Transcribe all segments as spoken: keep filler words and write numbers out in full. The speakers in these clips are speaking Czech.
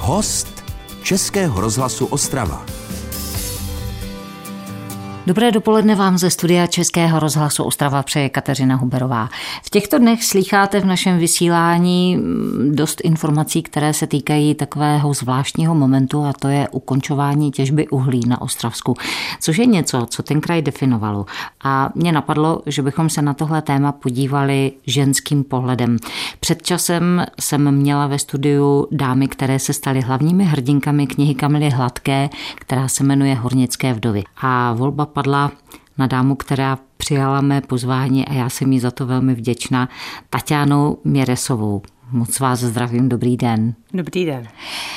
Host Českého rozhlasu Ostrava. Dobré dopoledne vám ze studia Českého rozhlasu Ostrava přeje Kateřina Huberová. V těchto dnech slýcháte v našem vysílání dost informací, které se týkají takového zvláštního momentu, a to je ukončování těžby uhlí na Ostravsku, což je něco, co ten kraj definovalo. A mě napadlo, že bychom se na tohle téma podívali ženským pohledem. Před časem jsem měla ve studiu dámy, které se staly hlavními hrdinkami knihy Kamily Hladké, která se jmenuje Hornické vdovy. A volba padla na dámu, která přijala mé pozvání a já jsem jí za to velmi vděčná, Taťánou Měresovou. Moc vás zdravím, dobrý den. Dobrý den.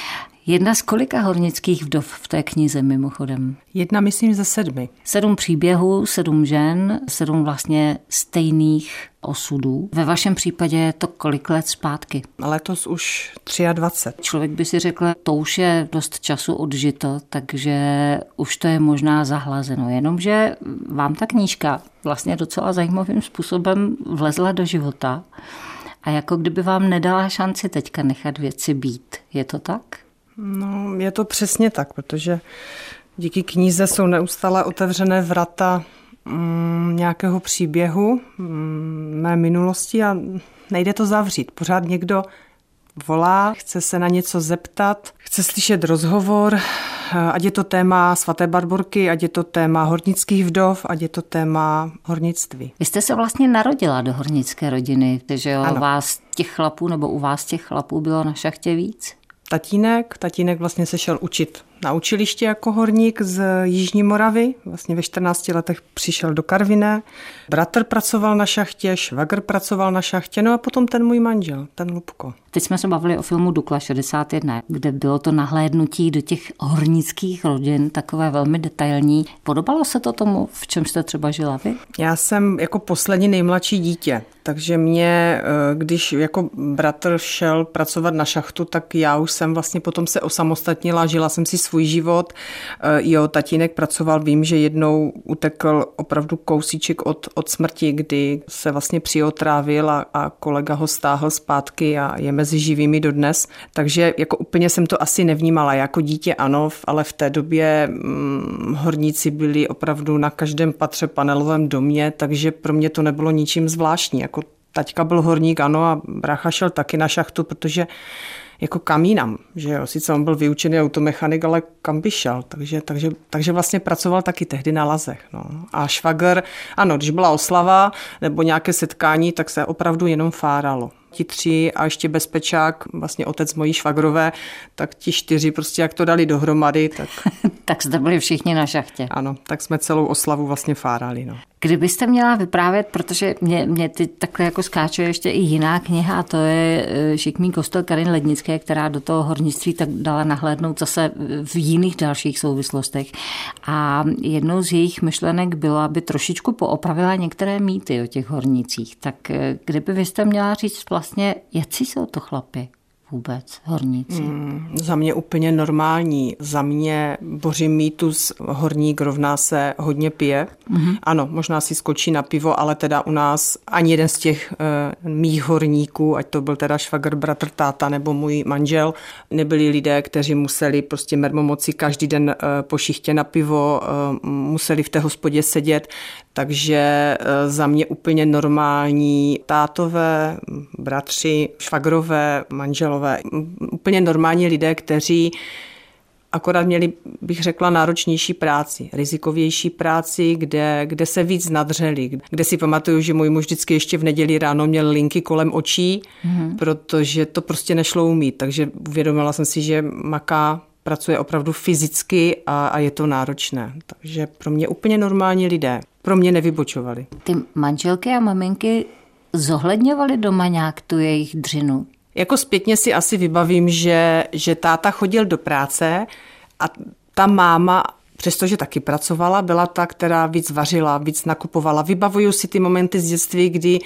Jedna z kolika hornických vdov v té knize mimochodem? Jedna, myslím, ze sedmi. Sedm příběhů, sedm žen, sedm vlastně stejných osudů. Ve vašem případě je to kolik let zpátky? Letos už dvacet tři. Člověk by si řekl, to už je dost času odžito, takže už to je možná zahlazeno. Jenomže vám ta knížka vlastně docela zajímavým způsobem vlezla do života a jako kdyby vám nedala šanci teďka nechat věci být. Je to tak? No, je to přesně tak, protože díky knize jsou neustále otevřené vrata mm, nějakého příběhu mm, mé minulosti a nejde to zavřít. Pořád někdo volá, chce se na něco zeptat, chce slyšet rozhovor, ať je to téma svaté Barborky, ať je to téma hornických vdov, ať je to téma hornictví. Vy jste se vlastně narodila do hornické rodiny, takže jo, vás těch chlapů nebo u vás těch chlapů bylo na šachtě víc? Tatínek, tatínek vlastně se šel učit na učiliště jako horník z Jižní Moravy. Vlastně ve čtrnácti letech přišel do Karviné. Bratr pracoval na šachtě, švagr pracoval na šachtě, no a potom ten můj manžel, ten Lubko. Teď jsme se bavili o filmu Dukla šedesát jedna, kde bylo to nahlédnutí do těch hornických rodin, takové velmi detailní. Podobalo se to tomu, v čem jste třeba žila vy? Já jsem jako poslední nejmladší dítě, takže mě, když jako bratr šel pracovat na šachtu, tak já už jsem vlastně potom se osamostatnila, žila jsem si svůj život. Jo, tatínek pracoval, vím, že jednou utekl opravdu kousíček od, od smrti, kdy se vlastně přiotrávil a, a kolega ho stáhl zpátky a je mezi živými dodnes. Takže jako úplně jsem to asi nevnímala. Jako dítě ano, ale v té době hm, horníci byli opravdu na každém patře panelovém domě, takže pro mě to nebylo ničím zvláštní. Jako taťka byl horník, ano, a brácha šel taky na šachtu, protože jako kam jinam, že jo, sice on byl vyučený automechanik, ale kam by šel, takže, takže, takže vlastně pracoval taky tehdy na lazech, no. A švagr, ano, když byla oslava nebo nějaké setkání, tak se opravdu jenom fáralo. Ti tři a ještě bezpečák, vlastně otec mojí švagrové, tak ti čtyři prostě jak to dali dohromady, tak... Tak jste byli všichni na šachtě. Ano, tak jsme celou oslavu vlastně fárali, no. Kdybyste měla vyprávět, protože mě, mě ty takhle jako skáče ještě i jiná kniha, a to je Šikmý kostel Karin Lednické, která do toho hornictví tak dala nahlédnout zase v jiných dalších souvislostech. A jednou z jejich myšlenek bylo, aby trošičku poopravila některé mýty o těch hornicích. Tak kdyby vy jste měla říct vlastně, jaký jsou to chlapi vůbec, horníci? Hmm, za mě úplně normální. Za mě boží mýtus horník rovná se hodně pije. Mm-hmm. Ano, možná si skočí na pivo, ale teda u nás ani jeden z těch uh, mých horníků, ať to byl teda švagr, bratr, táta nebo můj manžel, nebyli lidé, kteří museli prostě mermomoci každý den uh, po šichtě na pivo, uh, museli v té hospodě sedět, takže uh, za mě úplně normální tátové, bratři, švagrové, manželové, úplně normální lidé, kteří akorát měli, bych řekla, náročnější práci, rizikovější práci, kde, kde se víc nadřeli, kde si pamatuju, že můj muž vždycky ještě v neděli ráno měl linky kolem očí, mm-hmm. protože to prostě nešlo umít, takže uvědomila jsem si, že maká, pracuje opravdu fyzicky a, a je to náročné. Takže pro mě úplně normální lidé, pro mě nevybočovali. Ty manželky a maminky zohledňovaly doma nějak tu jejich dřinu? Jako zpětně si asi vybavím, že, že táta chodil do práce a ta máma, přestože taky pracovala, byla ta, která víc vařila, víc nakupovala. Vybavuju si ty momenty z dětství, kdy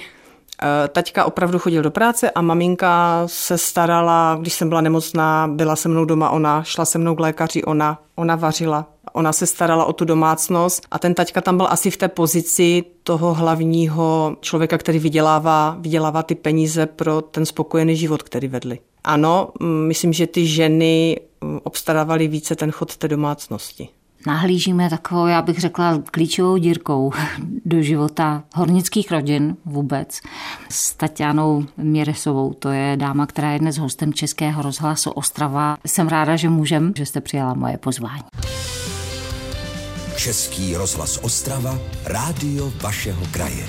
taťka opravdu chodil do práce a maminka se starala, když jsem byla nemocná, byla se mnou doma ona, šla se mnou k lékaři ona, ona vařila. Ona se starala o tu domácnost a ten taťka tam byl asi v té pozici toho hlavního člověka, který vydělává, vydělává ty peníze pro ten spokojený život, který vedli. ano, myslím, že ty ženy obstarávaly více ten chod té domácnosti. Nahlížíme takovou, já bych řekla, klíčovou dírkou do života hornických rodin vůbec s Taťánou Měresovou. To je dáma, která je dnes hostem Českého rozhlasu Ostrava. Jsem ráda, že můžem, že jste přijala moje pozvání. Český rozhlas Ostrava, rádio vašeho kraje.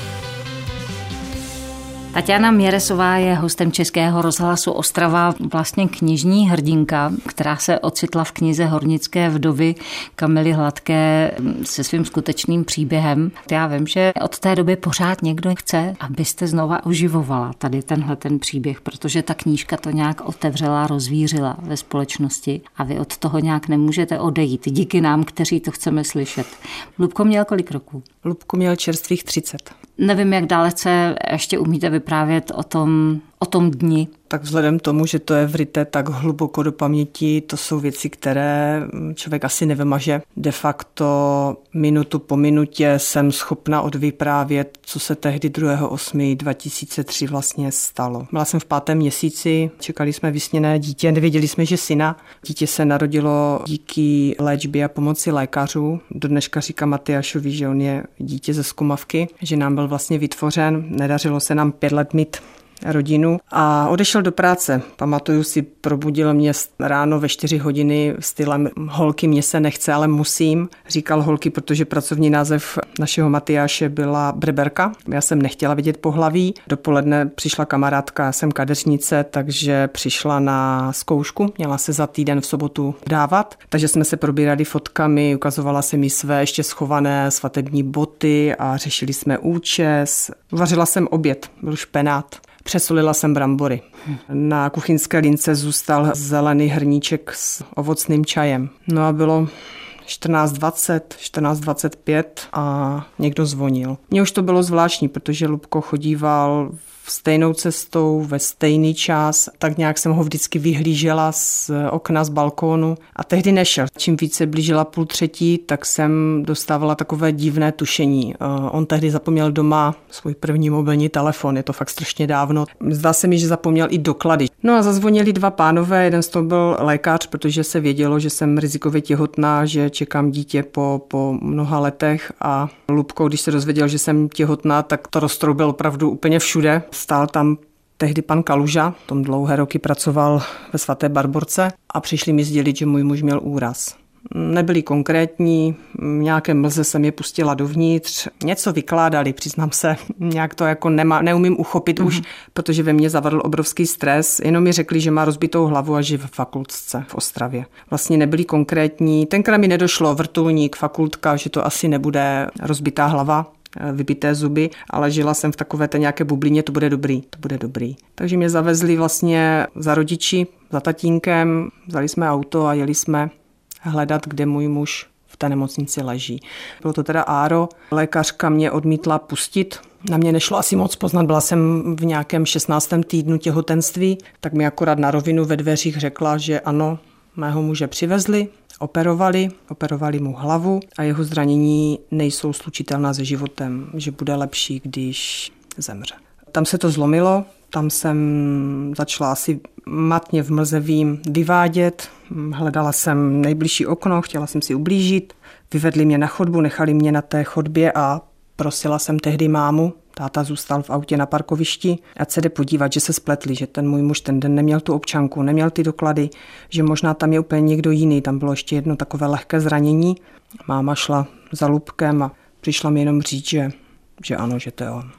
Taťána Měresová je hostem Českého rozhlasu Ostrava, vlastně knižní hrdinka, která se ocitla v knize Hornické vdovy Kamily Hladké se svým skutečným příběhem. Já vím, že od té doby pořád někdo chce, abyste znova oživovala tady tenhle ten příběh, protože ta knížka to nějak otevřela, rozvířila ve společnosti a vy od toho nějak nemůžete odejít. Díky nám, kteří to chceme slyšet. Lubko měl kolik roků? Lubko měl čerstvých třicet. Nevím, jak dalece ještě umíte vyprávět o tom, o tom dni. Tak vzhledem tomu, že to je vryté tak hluboko do paměti, to jsou věci, které člověk asi nevymaže. De facto minutu po minutě jsem schopna odvyprávět, co se tehdy druhého osmého dva tisíce tři vlastně stalo. Byla jsem v pátém měsíci, čekali jsme vysněné dítě, nevěděli jsme, že syna. Dítě se narodilo díky léčbě a pomoci lékařů. Do dneška říká Matyášovi, že on je dítě ze zkumavky, že nám byl vlastně vytvořen. Nedařilo se nám pět let mít rodinu a odešel do práce. Pamatuju si, probudil mě ráno ve čtyři hodiny stylem holky, mě se nechce, ale musím. Říkal holky, protože pracovní název našeho Matyáše byla breberka. Já jsem nechtěla vidět pohlaví. Dopoledne přišla kamarádka, já jsem kadeřnice, takže přišla na zkoušku. Měla se za týden v sobotu dávat, takže jsme se probírali fotkami, ukazovala se mi své ještě schované svatební boty a řešili jsme účes. Vařila jsem oběd, byl špenát. Přesolila jsem brambory. Na kuchyňské lince zůstal zelený hrníček s ovocným čajem. No a bylo čtrnáct dvacet, čtrnáct dvacet pět a někdo zvonil. Mně už to bylo zvláštní, protože Lubko chodíval stejnou cestou ve stejný čas, tak nějak jsem ho vždycky vyhlížela z okna, z balkónu a tehdy nešel. Čím více blížila půl třetí, tak jsem dostávala takové divné tušení. On tehdy zapomněl doma svůj první mobilní telefon, je to fakt strašně dávno. Zdá se mi, že zapomněl i doklady. No a zazvonili dva pánové, jeden z toho byl lékař, protože se vědělo, že jsem rizikově těhotná, že čekám dítě po, po mnoha letech a Lubko, když se dozvěděl, že jsem těhotná, tak to roztroubil opravdu úplně všude. Stál tam tehdy pan Kaluža, tom dlouhé roky pracoval ve Svaté Barborce a přišli mi sdělit, že můj muž měl úraz. Nebyli konkrétní, nějaké mlze jsem je pustila dovnitř, něco vykládali, přiznám se, nějak to jako nema, neumím uchopit mm. už, protože ve mně zavadl obrovský stres, jenom mi řekli, že má rozbitou hlavu a že v fakultce v Ostravě. Vlastně nebyli konkrétní, tenkrát mi nedošlo vrtulník, fakultka, že to asi nebude rozbitá hlava, vybité zuby, ale žila jsem v takové té nějaké bublině, to bude dobrý, to bude dobrý. Takže mě zavezli vlastně za rodiči, za tatínkem, vzali jsme auto a jeli jsme hledat, kde můj muž v té nemocnici leží. Bylo to teda áro, lékařka mě odmítla pustit, na mě nešlo asi moc poznat, byla jsem v nějakém šestnáctém týdnu těhotenství, tak mi akorát na rovinu ve dveřích řekla, že ano, mého muže přivezli, operovali, operovali mu hlavu a jeho zranění nejsou slučitelná se životem, že bude lepší, když zemře. Tam se to zlomilo, tam jsem začala asi matně v mlzevým vyvádět, hledala jsem nejbližší okno, chtěla jsem si ublížit, vyvedli mě na chodbu, nechali mě na té chodbě a prosila jsem tehdy mámu, táta zůstal v autě na parkovišti, ať se jde podívat, že se spletli, že ten můj muž ten den neměl tu občanku, neměl ty doklady, že možná tam je úplně někdo jiný, tam bylo ještě jedno takové lehké zranění. Máma šla za Lubkem a přišla mi jenom říct, že, že ano, že to je on.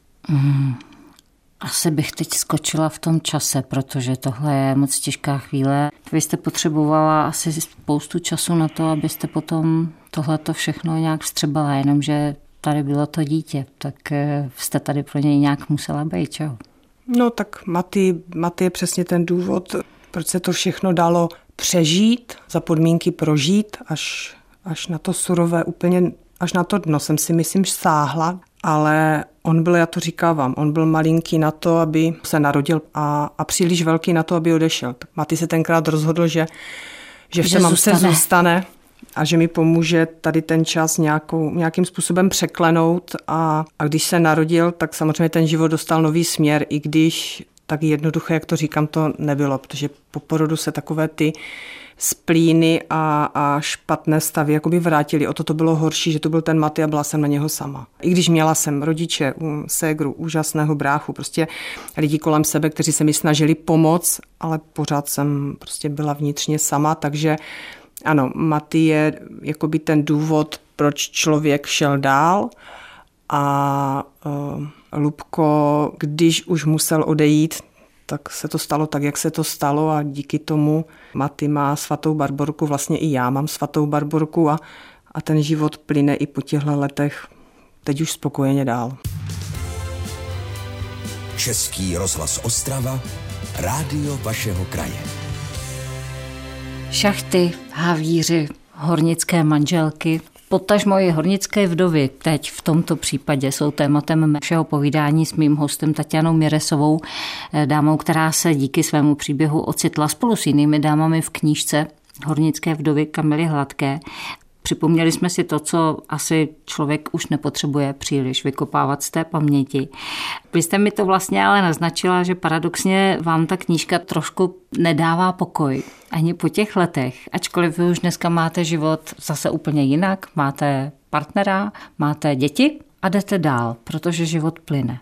Mm. Asi bych teď skočila v tom čase, protože tohle je moc těžká chvíle. Vy jste potřebovala asi spoustu času na to, abyste potom tohleto všechno nějak vstřebala, jenomže tady bylo to dítě, tak jste tady pro něj nějak musela být, čo? No tak Maty, Maty je přesně ten důvod, proč se to všechno dalo přežít, za podmínky prožít, až, až na to surové, úplně až na to dno jsem si myslím sáhla, ale on byl, já to říkávám, on byl malinký na to, aby se narodil a, a příliš velký na to, aby odešel. Tak Maty se tenkrát rozhodl, že, že v té mamce zůstane a že mi pomůže tady ten čas nějakou, nějakým způsobem překlenout a, a když se narodil, tak samozřejmě ten život dostal nový směr, i když tak jednoduché, jak to říkám, to nebylo, protože po porodu se takové ty splíny a, a špatné stavy jakoby vrátily. O to to bylo horší, že to byl ten Maty a byla jsem na něho sama. I když měla jsem rodiče, ségru, úžasného bráchu, prostě lidi kolem sebe, kteří se mi snažili pomoct, ale pořád jsem prostě byla vnitřně sama, takže ano, Maty je jakoby ten důvod, proč člověk šel dál a uh, Lubko, když už musel odejít, tak se to stalo tak, jak se to stalo a díky tomu Maty má svatou Barborku, vlastně i já mám svatou Barborku a, a ten život plyne i po těchto letech teď už spokojeně dál. Český rozhlas Ostrava, rádio vašeho kraje. Šachty, havíři, hornické manželky, potažmo i hornické vdovy teď v tomto případě jsou tématem našeho povídání s mým hostem Tatianou Miresovou, dámou, která se díky svému příběhu ocitla spolu s jinými dámami v knížce Hornické vdovy Kamily Hladké. Připomněli jsme si to, co asi člověk už nepotřebuje příliš vykopávat z té paměti. Vy jste mi to vlastně ale naznačila, že paradoxně vám ta knížka trošku nedává pokoj ani po těch letech, ačkoliv vy už dneska máte život zase úplně jinak, máte partnera, máte děti a jdete dál, protože život plyne.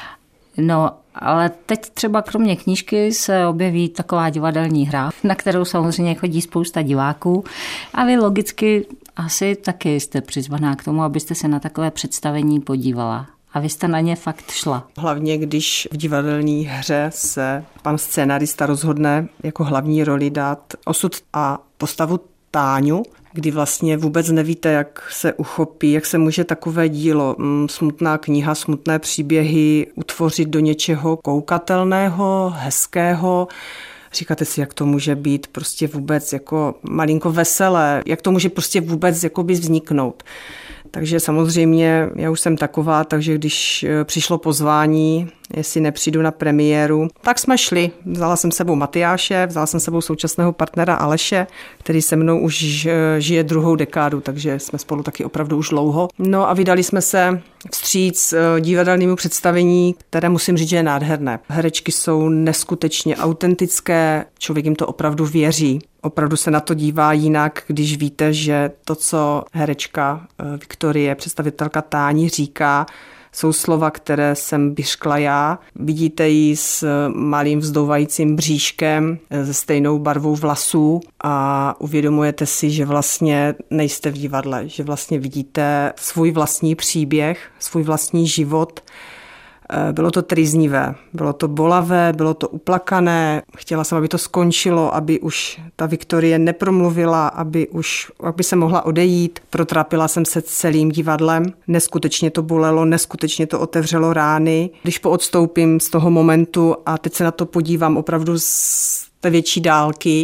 No, ale teď třeba kromě knížky se objeví taková divadelní hra, na kterou samozřejmě chodí spousta diváků a vy logicky asi taky jste přizvaná k tomu, abyste se na takové představení podívala. A vy jste na ně fakt šla. Hlavně, když v divadelní hře se pan scénarista rozhodne jako hlavní roli dát osud a postavu Táňu, kdy vlastně vůbec nevíte, jak se uchopí, jak se může takové dílo, smutná kniha, smutné příběhy utvořit do něčeho koukatelného, hezkého. Říkáte si, jak to může být prostě vůbec jako malinko veselé, jak to může prostě vůbec jakoby vzniknout. Takže samozřejmě já už jsem taková, takže když přišlo pozvání, jestli nepřijdu na premiéru, tak jsme šli. Vzala jsem sebou Matyáše, vzala jsem sebou současného partnera Aleše, který se mnou už žije druhou dekádu, takže jsme spolu taky opravdu už dlouho. No a vydali jsme se vstříc divadelnému představení, které musím říct, že je nádherné. Herečky jsou neskutečně autentické, člověk jim to opravdu věří. Opravdu se na to dívá jinak, když víte, že to, co herečka Viktorie, představitelka Táni, říká, jsou slova, které jsem vyřkla já. Vidíte ji s malým vzdouvajícím bříškem, se stejnou barvou vlasů a uvědomujete si, že vlastně nejste v divadle, že vlastně vidíte svůj vlastní příběh, svůj vlastní život. Bylo to trýznivé, bylo to bolavé, bylo to uplakané. Chtěla jsem, aby to skončilo, aby už ta Viktorie nepromluvila, aby už aby se mohla odejít. Protrápila jsem se celým divadlem. Neskutečně to bolelo, neskutečně to otevřelo rány. Když poodstoupím z toho momentu a teď se na to podívám opravdu z té větší dálky,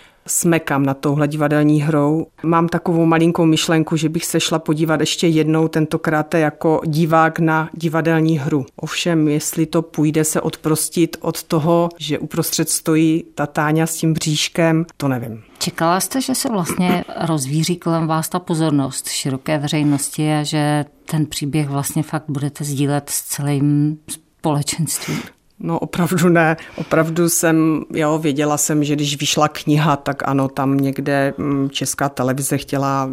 smekám na touhle divadelní hrou. Mám takovou malinkou myšlenku, že bych se šla podívat ještě jednou, tentokrát jako divák na divadelní hru. Ovšem, jestli to půjde se odprostit od toho, že uprostřed stojí ta Táňa s tím bříškem, to nevím. Čekala jste, že se vlastně rozvíří kolem vás ta pozornost široké veřejnosti a že ten příběh vlastně fakt budete sdílet s celým společenstvím? No opravdu ne. Opravdu jsem, jo, věděla jsem, že když vyšla kniha, tak ano, tam někde Česká televize chtěla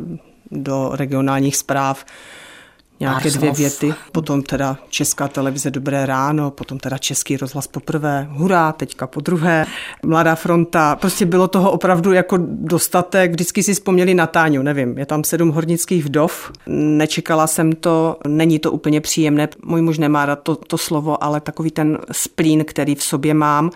do regionálních zpráv nějaké dvě věty. Potom teda Česká televize Dobré ráno, potom teda Český rozhlas poprvé, hurá, teďka po druhé, Mladá fronta. Prostě bylo toho opravdu jako dostatek. Vždycky si vzpomněli na Táňu, nevím, je tam sedm hornických vdov. Nečekala jsem to, není to úplně příjemné. Můj muž nemá rád to, to slovo, ale takový ten splín, který v sobě mám,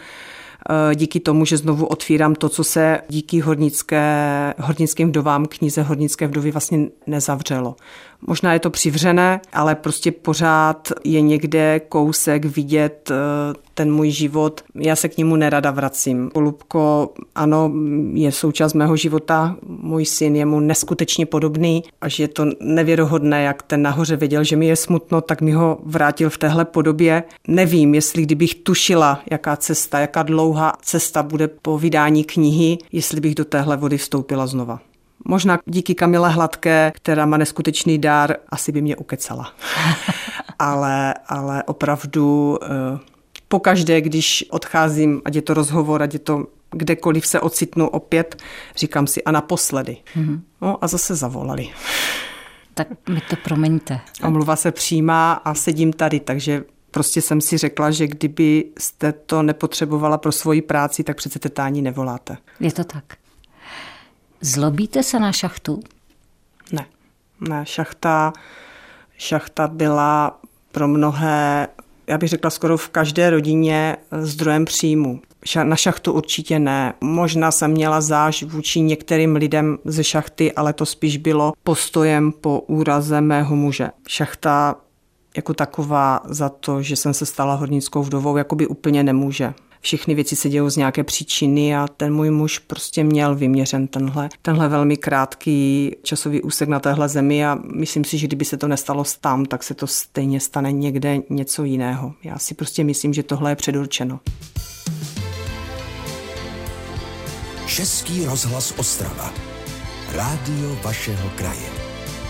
díky tomu, že znovu otvírám to, co se díky hornické, hornickým vdovám knize Hornické vdovy vlastně nezavřelo. Možná je to přivřené, ale prostě pořád je někde kousek vidět ten můj život. Já se k němu nerada vracím. Lubko, ano, je součást mého života. Můj syn je mu neskutečně podobný a že je to nevěrohodné, jak ten nahoře věděl, že mi je smutno, tak mi ho vrátil v téhle podobě. Nevím, jestli kdybych tušila, jaká cesta, jaká dlouhá cesta bude po vydání knihy, jestli bych do téhle vody vstoupila znova. Možná díky Kamile Hladké, která má neskutečný dár, asi by mě ukecala. ale, ale opravdu pokaždé, když odcházím, ať je to rozhovor, ať je to kdekoliv se ocitnu opět, říkám si a naposledy. Mm-hmm. No a zase zavolali. Tak mi to promiňte. Omluva se přijímá a sedím tady, takže prostě jsem si řekla, že kdyby jste to nepotřebovala pro svoji práci, tak přece tetání nevoláte. Je to tak. Zlobíte se na šachtu? Ne. Ne, šachta, šachta byla pro mnohé, já bych řekla skoro v každé rodině zdrojem příjmu. Na šachtu určitě ne. Možná jsem měla záž vůči některým lidem ze šachty, ale to spíš bylo postojem po úraze mého muže. Šachta jako taková za to, že jsem se stala hornickou vdovou, jakoby úplně nemůže. Všechny věci se dějou z nějaké příčiny a ten můj muž prostě měl vyměřen tenhle, tenhle velmi krátký časový úsek na téhle zemi a myslím si, že kdyby se to nestalo tam, tak se to stejně stane někde něco jiného. Já si prostě myslím, že tohle je předurčeno. Český rozhlas Ostrava. Rádio vašeho kraje.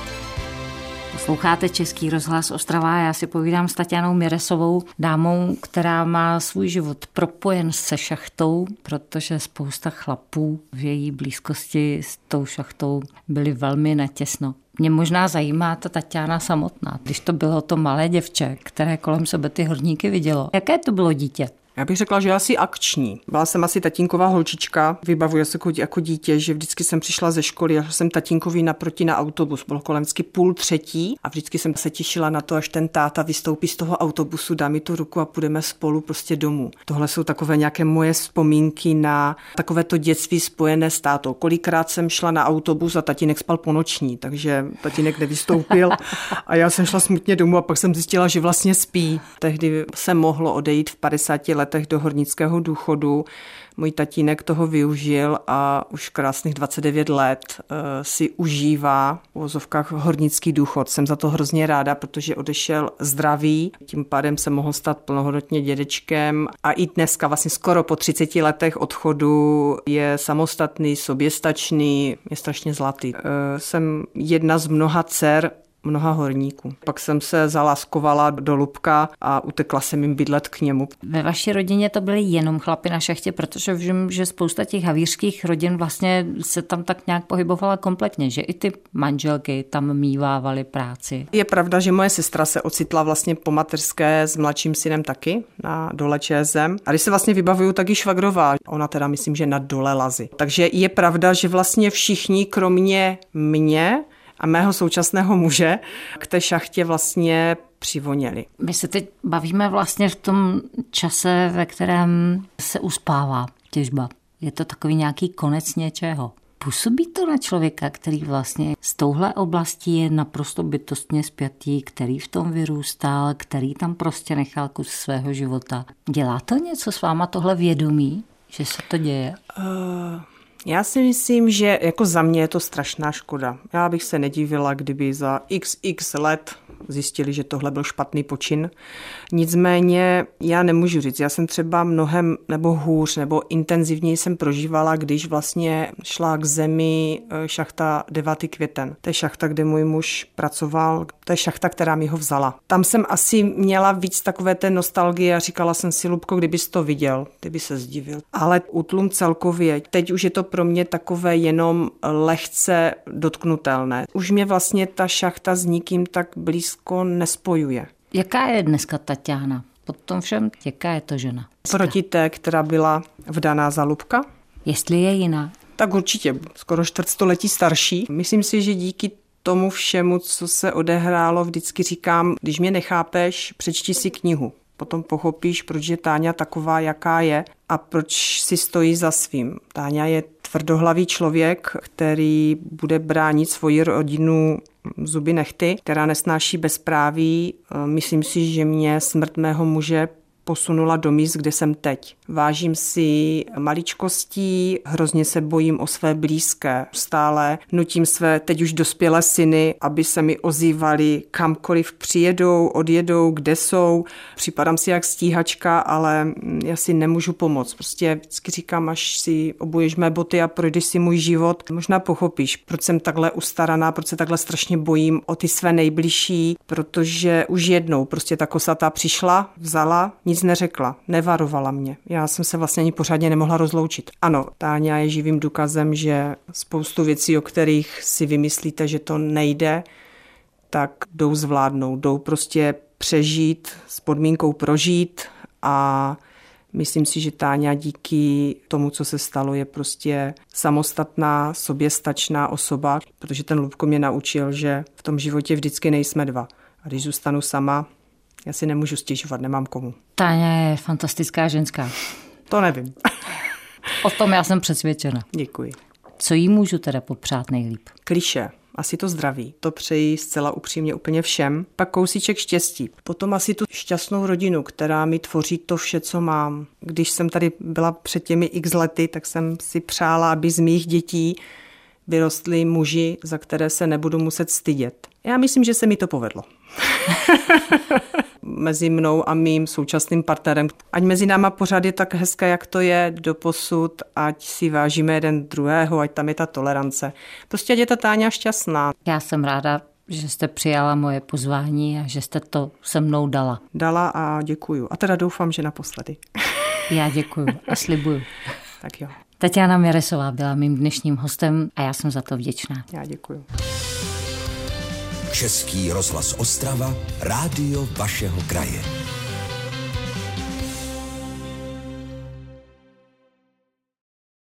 Posloucháte Český rozhlas Ostrava, já si povídám s Tatianou Miresovou, dámou, která má svůj život propojen se šachtou, protože spousta chlapů v její blízkosti s tou šachtou byli velmi natěsno. Mě možná zajímá ta Tatiana samotná, když to bylo to malé děvče, které kolem sebe ty horníky vidělo. Jaké to bylo dítě? Já bych řekla, že asi akční. Byla jsem asi tatínková holčička, vybavuji se jako dítě, že vždycky jsem přišla ze školy a jsem tatínkovi naproti na autobus. Bylo kolem vždycky půl třetí a vždycky jsem se těšila na to, až ten táta vystoupí z toho autobusu, dá mi tu ruku a půjdeme spolu prostě domů. Tohle jsou takové nějaké moje vzpomínky na takové to dětství spojené s tátou. Kolikrát jsem šla na autobus a tatínek spal po noční, takže tatínek nevystoupil a já jsem šla smutně domů a pak jsem zjistila, že vlastně spí. Tehdy se mohlo odejít v padesáti letech do hornického důchodu. Můj tatínek toho využil a už krásných dvacet devět let uh, si užívá v uvozovkách hornický důchod. Jsem za to hrozně ráda, protože odešel zdravý, tím pádem se mohl stát plnohodnotně dědečkem a i dneska vlastně skoro po třiceti letech odchodu je samostatný, soběstačný, je strašně zlatý. Uh, jsem jedna z mnoha dcer mnoha horníků. Pak jsem se zaláskovala do Lubka a utekla jsem jim bydlet k němu. Ve vaší rodině to byly jenom chlapi na šachtě, protože vím, že spousta těch havířských rodin vlastně se tam tak nějak pohybovala kompletně, že i ty manželky tam mívávaly práci. Je pravda, že moje sestra se ocitla vlastně po mateřské s mladším synem taky na dole ČSM. A když se vlastně vybavuju, tak i švagrová. Ona teda myslím, že na dole Lazy. Takže je pravda, že vlastně všichni, kromě mě a mého současného muže, k té šachtě vlastně přivoněli. My se teď bavíme vlastně v tom čase, ve kterém se uspává těžba. Je to takový nějaký konec něčeho. Působí to na člověka, který vlastně z touhle oblasti je naprosto bytostně spjatý, který v tom vyrůstal, který tam prostě nechal kus svého života. Dělá to něco s váma tohle vědomí, že se to děje? Uh... Já si myslím, že jako za mě je to strašná škoda. Já bych se nedivila, kdyby za x x let zjistili, že tohle byl špatný počin. Nicméně já nemůžu říct, já jsem třeba mnohem nebo hůř nebo intenzivněji jsem prožívala, když vlastně šla k zemi šachta devátý květen. To je šachta, kde můj muž pracoval, to je šachta, která mi ho vzala. Tam jsem asi měla víc takové té nostalgie a říkala jsem si, Lubko, kdybys to viděl, ty by se zdivil. Ale útlum celkově, teď už je to pro mě takové jenom lehce dotknutelné. Už mě vlastně ta šachta s nikým tak blízko nespojuje. Jaká je dneska Tatiana? Pod tom všem, jaká je to žena? Proti té, která byla vdaná za Lubka? Jestli je jiná? Tak určitě, skoro čtvrtstoletí starší. Myslím si, že díky tomu všemu, co se odehrálo, vždycky říkám, když mě nechápeš, přečti si knihu. Potom pochopíš, proč je Táňa taková, jaká je a proč si stojí za svým. Táňa je tvrdohlavý člověk, který bude bránit svoji rodinu zuby nehty, která nesnáší bezpráví. Myslím si, že mě smrt mého muže posunula do míst, kde jsem teď. Vážím si maličkostí, hrozně se bojím o své blízké. Stále nutím své teď už dospělé syny, aby se mi ozývali kamkoliv přijedou, odjedou, kde jsou. Připadám si jak stíhačka, ale já si nemůžu pomoct. Prostě vždycky říkám, až si obuješ mé boty a projdeš si můj život, možná pochopíš, proč jsem takhle ustaraná, proč se takhle strašně bojím o ty své nejbližší, protože už jednou prostě ta kosatá přišla, vzala, nic neřekla, nevarovala mě. Já jsem se vlastně ani pořádně nemohla rozloučit. Ano, Táňa je živým důkazem, že spoustu věcí, o kterých si vymyslíte, že to nejde, tak jdou zvládnout, jdou prostě přežít, s podmínkou prožít a myslím si, že Táňa díky tomu, co se stalo, je prostě samostatná, soběstačná osoba, protože ten Lubko mě naučil, že v tom životě vždycky nejsme dva. A když zůstanu sama, já si nemůžu stěžovat, nemám komu. Táňa je fantastická ženská. To nevím. O tom já jsem přesvědčena. Děkuji. Co jí můžu teda popřát nejlíp? Klišé. Asi to zdraví. To přeji zcela upřímně úplně všem. Pak kousíček štěstí. Potom asi tu šťastnou rodinu, která mi tvoří to vše, co mám. Když jsem tady byla před těmi x lety, tak jsem si přála, aby z mých dětí vyrostli muži, za které se nebudu muset stydět. Já myslím, že se mi to povedlo. Mezi mnou a mým současným partnerem. Ať mezi náma pořád je tak hezké, jak to je doposud, ať si vážíme jeden druhého, ať tam je ta tolerance. Prostě ať je ta Táňa šťastná. Já jsem ráda, že jste přijala moje pozvání a že jste to se mnou dala. Dala a děkuju. A teda doufám, že naposledy. Já děkuju a slibuju. Tak jo. Tatiana Měresová byla mým dnešním hostem a já jsem za to vděčná. Já děkuju. Český rozhlas Ostrava, rádio vašeho kraje.